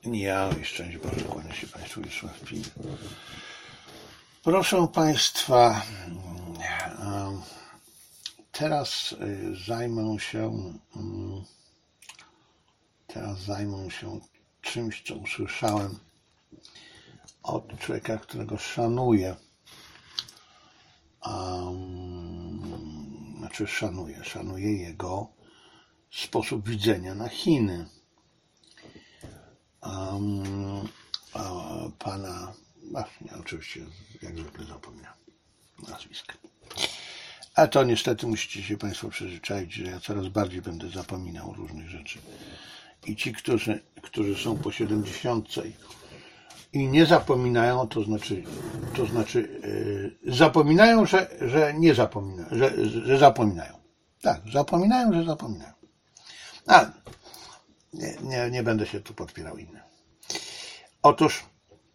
Ja i szczęść Boże, kłania się Państwu już w pilnie. Proszę Państwa, teraz zajmę się czymś, co usłyszałem od człowieka, którego szanuję. Szanuję jego sposób widzenia na Chiny. Pana, właśnie oczywiście jak zwykle zapomniałem nazwiska. A to niestety musicie się Państwo przyzwyczaić, że ja coraz bardziej będę zapominał różnych rzeczy. I ci, którzy są po 70 i nie zapominają, to znaczy zapominają, że nie zapominają, że zapominają. Tak, zapominają, że zapominają. Ale nie będę się tu podpierał innym. Otóż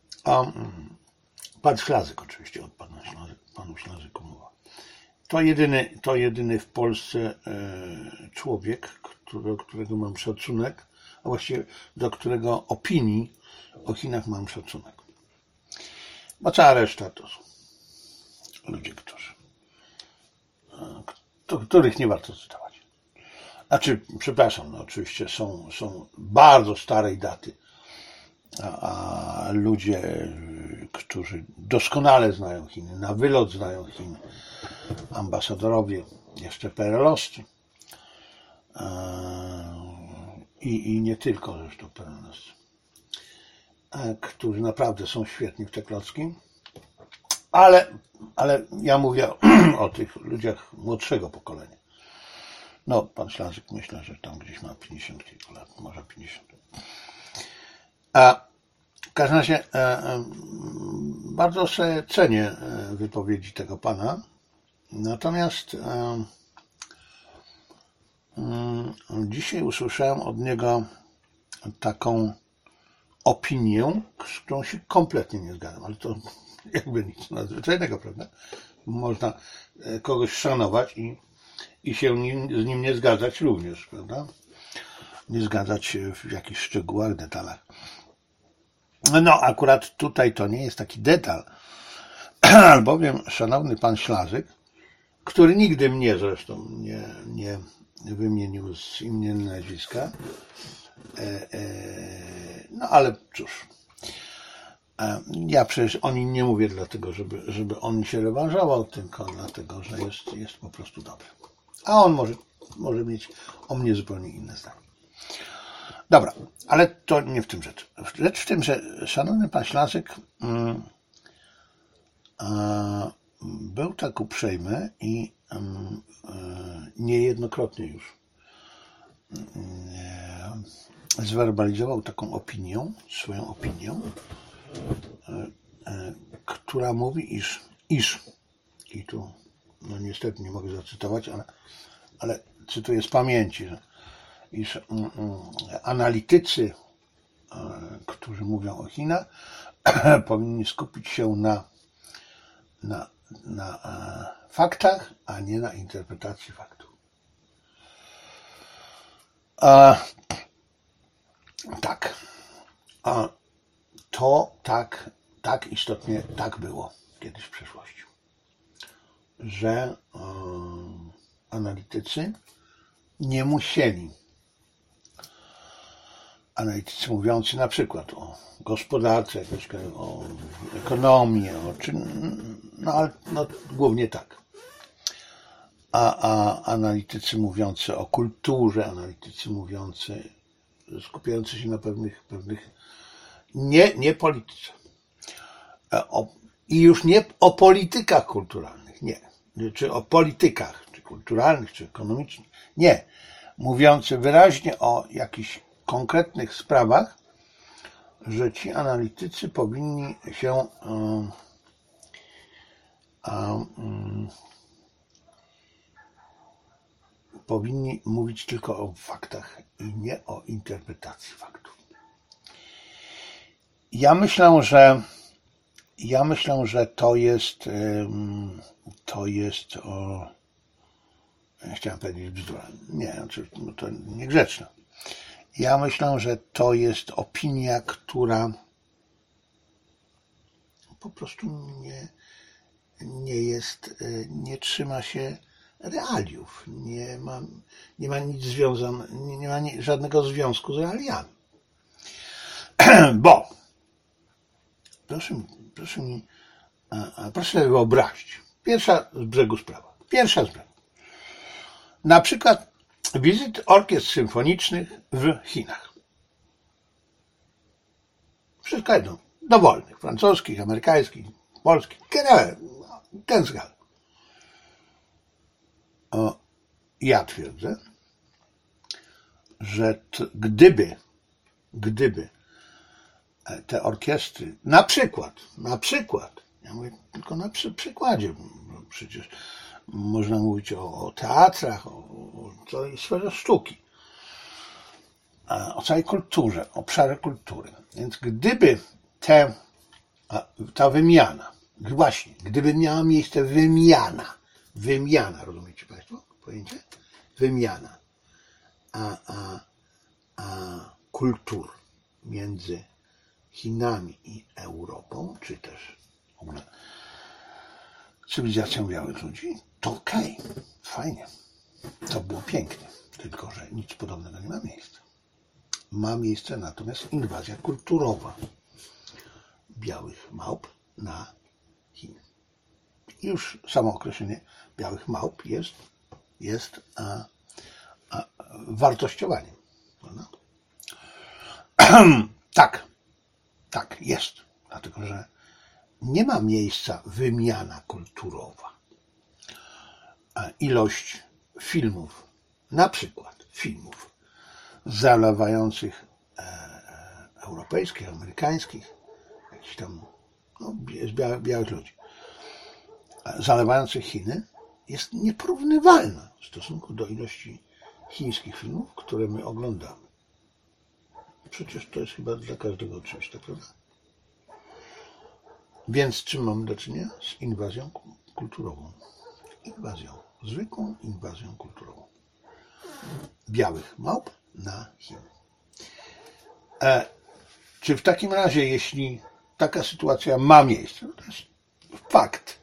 pan Ślazyk, oczywiście od panu Ślazyku mowa. To jedyny w Polsce człowiek, do którego mam szacunek, a właściwie do którego opinii o Chinach mam szacunek. Bo cała reszta to są ludzie, których nie warto cytować. Przepraszam, oczywiście są bardzo starej daty, a ludzie, którzy doskonale znają Chiny, na wylot znają Chiny, ambasadorowie jeszcze PRL-owscy i nie tylko zresztą PRL-owscy, którzy naprawdę są świetni w te klocki, ale ja mówię o tych ludziach młodszego pokolenia. No, pan Ślazyk myślę, że tam gdzieś ma 50 kilku lat, może 50. W każdym razie bardzo sobie cenię wypowiedzi tego pana, natomiast dzisiaj usłyszałem od niego taką opinię, z którą się kompletnie nie zgadzam, ale to jakby nic nadzwyczajnego, prawda? Można kogoś szanować i się z nim nie zgadzać również, prawda? Nie zgadzać się w jakichś szczegółach, detalach. No, akurat tutaj to nie jest taki detal, albowiem szanowny pan Ślazyk, który nigdy mnie zresztą nie wymienił z imienia i nazwiska, no ale cóż, ja przecież o nim nie mówię dlatego, żeby on się rewanżował, tylko dlatego, że jest po prostu dobry. A on może mieć o mnie zupełnie inne zdanie. Dobra, ale to nie w tym rzecz. Rzecz w tym, że szanowny pan Ślazyk był tak uprzejmy i niejednokrotnie już zwerbalizował taką opinię, swoją opinię, która mówi, iż i tu no niestety nie mogę zacytować, ale cytuję z pamięci, iż analitycy, którzy mówią o Chinach, powinni skupić się na faktach, a nie na interpretacji faktów. Tak. To tak istotnie tak było kiedyś w przeszłości, że analitycy nie musieli, analitycy mówiący na przykład o gospodarce, o ekonomii, no głównie tak, a analitycy mówiący o kulturze, analitycy mówiący, skupiający się na pewnych nie polityce, i już nie o politykach kulturalnych, nie, czy o politykach, czy kulturalnych, czy ekonomicznych, nie, mówiący wyraźnie o jakichś konkretnych sprawach, że ci analitycy powinni się powinni mówić tylko o faktach i nie o interpretacji faktów. Ja myślę, że to jest chciałem powiedzieć bzdura. Nie, to niegrzeczne. Ja myślę, że to jest opinia, która po prostu nie trzyma się realiów, nie ma nic związane, nie ma żadnego związku z realiami. Bo proszę sobie wyobrazić, pierwsza z brzegu sprawa. Na przykład wizyt orkiestr symfonicznych w Chinach. Wszystko jedno, dowolnych, francuskich, amerykańskich, polskich, ten zgal. Ja twierdzę, że gdyby te orkiestry, na przykład, ja mówię tylko na przykładzie, bo przecież można mówić o teatrach, o całej sferze sztuki, o całej kulturze, obszarze kultury. Więc gdyby ta wymiana, właśnie, gdyby miała miejsce wymiana, rozumiecie Państwo pojęcie? Wymiana kultur między Chinami i Europą, czy też w ogóle cywilizacją białych ludzi, to okej, fajnie. To było pięknie, tylko że nic podobnego nie ma miejsca. Ma miejsce natomiast inwazja kulturowa białych małp na Chiny. I już samo określenie białych małp jest wartościowaniem. Prawda? Tak, jest. Dlatego, że nie ma miejsca wymiana kulturowa. Ilość filmów, na przykład filmów zalewających europejskich, amerykańskich, jakichś tam białych ludzi, zalewających Chiny, jest nieporównywalna w stosunku do ilości chińskich filmów, które my oglądamy. Przecież to jest chyba dla każdego oczywiste, prawda? Więc z czym mamy do czynienia? Z inwazją kulturową. Zwykłą inwazją kulturową. Białych małp na Chiny. Czy w takim razie, jeśli taka sytuacja ma miejsce, no to jest fakt,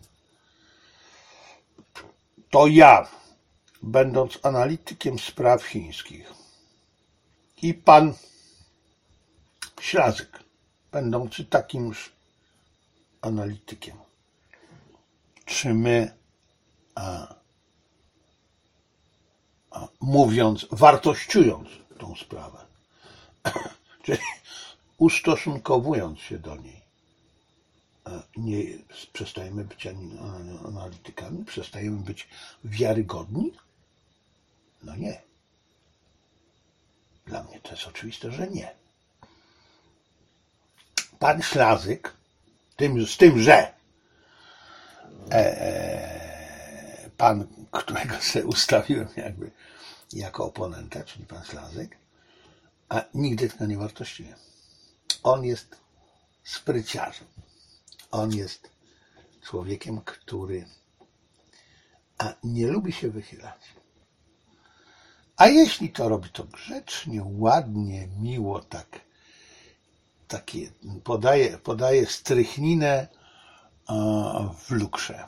to ja, będąc analitykiem spraw chińskich, i pan Ślazyk, będący takimż analitykiem, czy my, mówiąc, wartościując tą sprawę, czyli ustosunkowując się do niej, nie przestajemy być analitykami, przestajemy być wiarygodni? No nie. Dla mnie to jest oczywiste, że nie. Pan Ślazyk, z tym, że pan, którego sobie ustawiłem jakby jako oponenta, czyli pan Ślazyk, nigdy tego nie wartościuje. On jest spryciarzem. On jest człowiekiem, który nie lubi się wychylać. A jeśli to robi, to grzecznie, ładnie, miło, takie podaje strychninę w lukrze.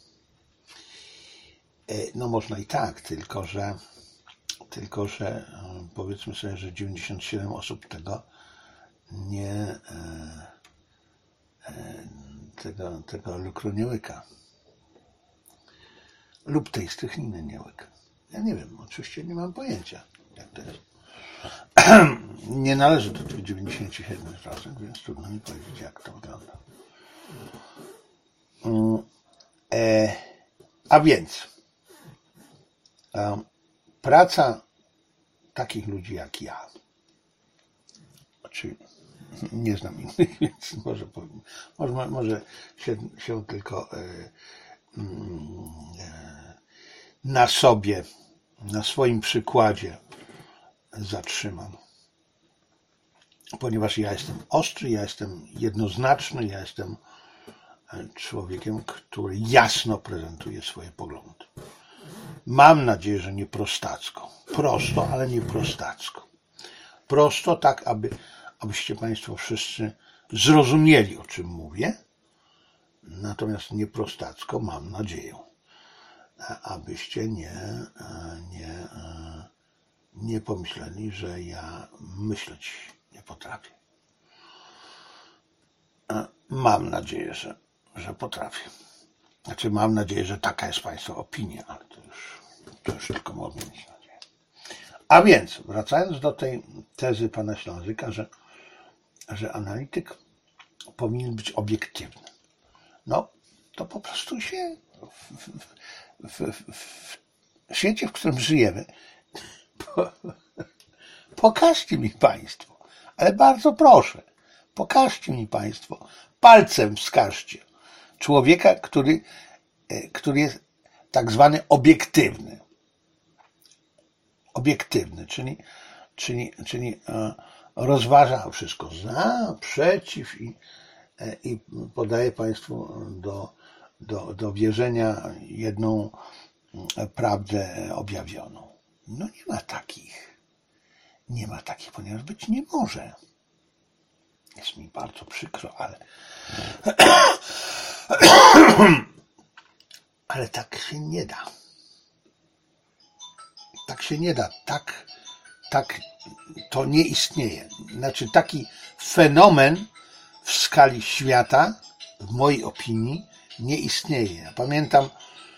No można i tak, tylko że powiedzmy sobie, że 97 osób tego lukru nie łyka. Lub tej strychniny nie łyka. Ja nie wiem, oczywiście nie mam pojęcia, jak to jest. Nie należy do tych 97%, więc trudno mi powiedzieć, jak to wygląda. A więc praca takich ludzi jak ja, czy nie znam innych, więc może się tylko na sobie, na swoim przykładzie zatrzymam. Ponieważ ja jestem ostry, ja jestem jednoznaczny, ja jestem człowiekiem, który jasno prezentuje swoje poglądy. Mam nadzieję, że nie prostacko. Prosto, ale nie prostacko. prosto, tak abyście Państwo wszyscy zrozumieli, o czym mówię. Natomiast nie prostacko, mam nadzieję, abyście nie pomyśleli, że ja myśleć nie potrafię. Mam nadzieję, że potrafię. Znaczy, mam nadzieję, że taka jest Państwa opinia, ale to już tylko mogę mieć nadzieję. A więc, wracając do tej tezy pana Ślązyka, że analityk powinien być obiektywny. No, to po prostu się w świecie, w którym żyjemy, pokażcie mi Państwo, ale bardzo proszę, pokażcie mi Państwo, palcem wskażcie człowieka, który jest tak zwany obiektywny. Obiektywny, czyli rozważa wszystko za, przeciw i podaje Państwu do wierzenia jedną prawdę objawioną. No nie ma takich. Nie ma takich, ponieważ być nie może. Jest mi bardzo przykro, ale tak się nie da. Tak się nie da. Tak to nie istnieje. Znaczy taki fenomen w skali świata, w mojej opinii, nie istnieje. Ja pamiętam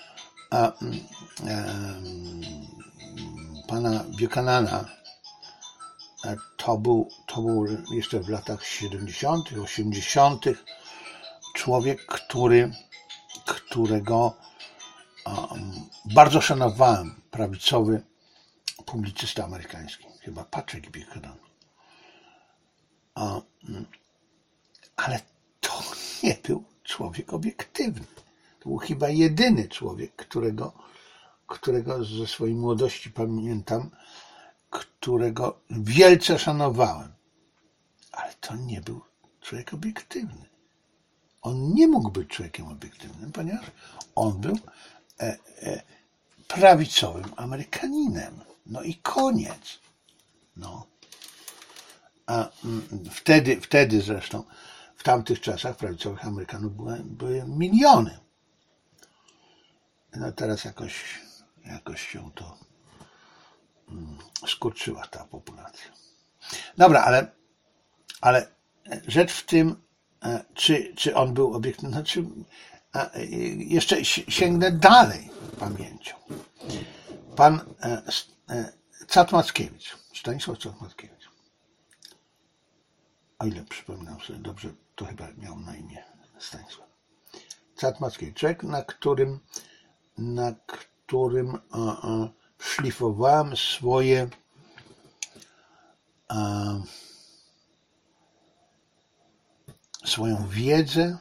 pana Buchanana. To był jeszcze w latach 70., 80. człowiek, którego bardzo szanowałem, prawicowy publicysta amerykański, chyba Patrick Buchanan. Ale to nie był człowiek obiektywny. To był chyba jedyny człowiek, którego ze swojej młodości pamiętam, którego wielce szanowałem. Ale to nie był człowiek obiektywny. On nie mógł być człowiekiem obiektywnym, ponieważ on był prawicowym Amerykaninem. No i koniec. No. A wtedy zresztą, w tamtych czasach prawicowych Amerykanów były miliony. No teraz jakoś się to skurczyła ta populacja. Dobra, ale rzecz w tym, czy on był obiektywny, znaczy jeszcze sięgnę dalej pamięcią. Pan Cat-Mackiewicz, Stanisław Cat-Mackiewicz, o ile przypominam sobie dobrze, to chyba miał na imię Stanisław. Cat-Mackiewicz, człowiek, na którym szlifowałem swoją wiedzę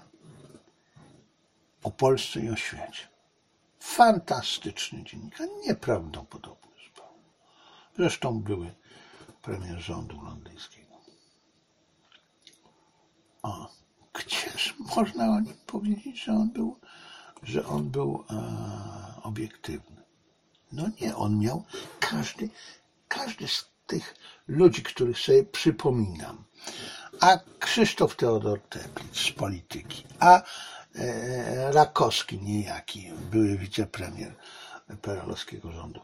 o Polsce i o świecie. Fantastyczny dziennikarz, nieprawdopodobny zupełnie. Zresztą były premier rządu londyńskiego. Gdzież można o nim powiedzieć, że on był obiektywny? No nie, on miał każdy z tych ludzi, których sobie przypominam, a Krzysztof Teodor Teplitz z polityki, a Rakowski niejaki, były wicepremier PRL-owskiego rządu,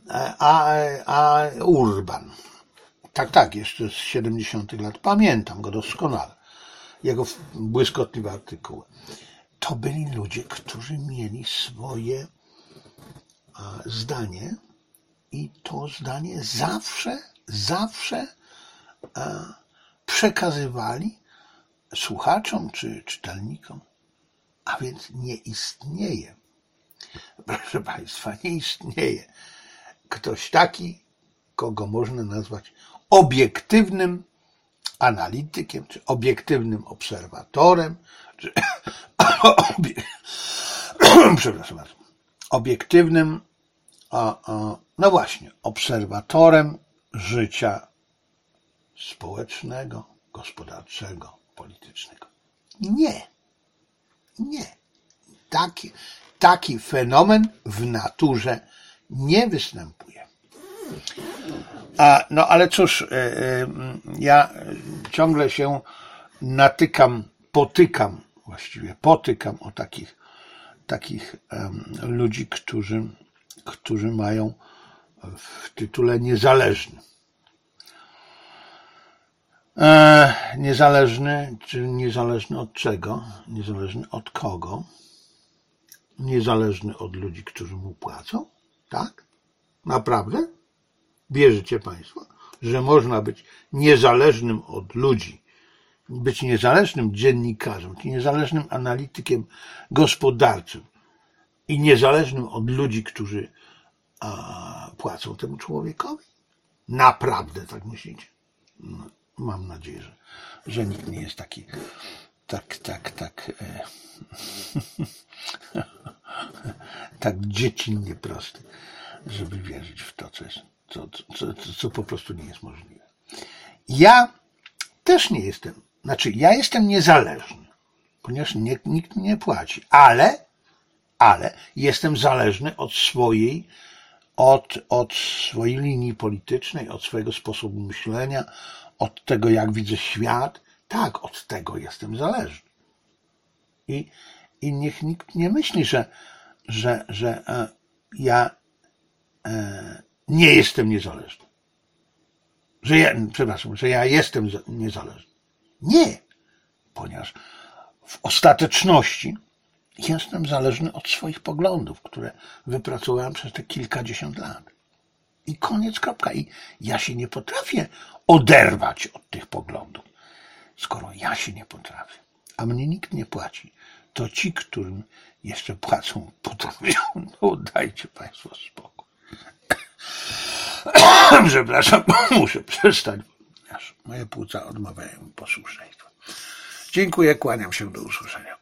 a Urban. Tak, jeszcze z 70. lat, pamiętam go doskonale, jego błyskotliwe artykuły. To byli ludzie, którzy mieli swoje zdanie i to zdanie zawsze przekazywali słuchaczom czy czytelnikom. A więc nie istnieje, proszę Państwa, nie istnieje ktoś taki, kogo można nazwać obiektywnym analitykiem, czy obiektywnym obserwatorem, czy przepraszam bardzo, obiektywnym, no właśnie, obserwatorem życia społecznego, gospodarczego, politycznego. Nie. Taki fenomen w naturze nie występuje. No ale cóż, ja ciągle się potykam o takich ludzi, którzy mają w tytule niezależny. Niezależny, czy niezależny od czego? Niezależny od kogo? Niezależny od ludzi, którzy mu płacą? Tak? Naprawdę? Wierzycie Państwo, że można być niezależnym od ludzi, być niezależnym dziennikarzem, czy niezależnym analitykiem gospodarczym i niezależnym od ludzi, którzy płacą temu człowiekowi? Naprawdę tak myślicie? No, mam nadzieję, że nikt nie jest taki tak dziecinnie prosty, żeby wierzyć w to, co po prostu nie jest możliwe. Ja też nie jestem, ja jestem niezależny, ponieważ nikt mnie nie płaci, ale jestem zależny od swojej linii politycznej, od swojego sposobu myślenia, od tego, jak widzę świat. Tak, od tego jestem zależny. I niech nikt nie myśli, że ja nie jestem niezależny. Że ja jestem niezależny. Nie, ponieważ w ostateczności jestem zależny od swoich poglądów, które wypracowałem przez te kilkadziesiąt lat. I koniec, kropka. I ja się nie potrafię oderwać od tych poglądów. Skoro ja się nie potrafię, a mnie nikt nie płaci, to ci, którym jeszcze płacą, potrafią. No dajcie Państwo spokój. Przepraszam, muszę przestać, aż moje płuca odmawiają posłuszeństwa. Dziękuję, kłaniam się, do usłyszenia.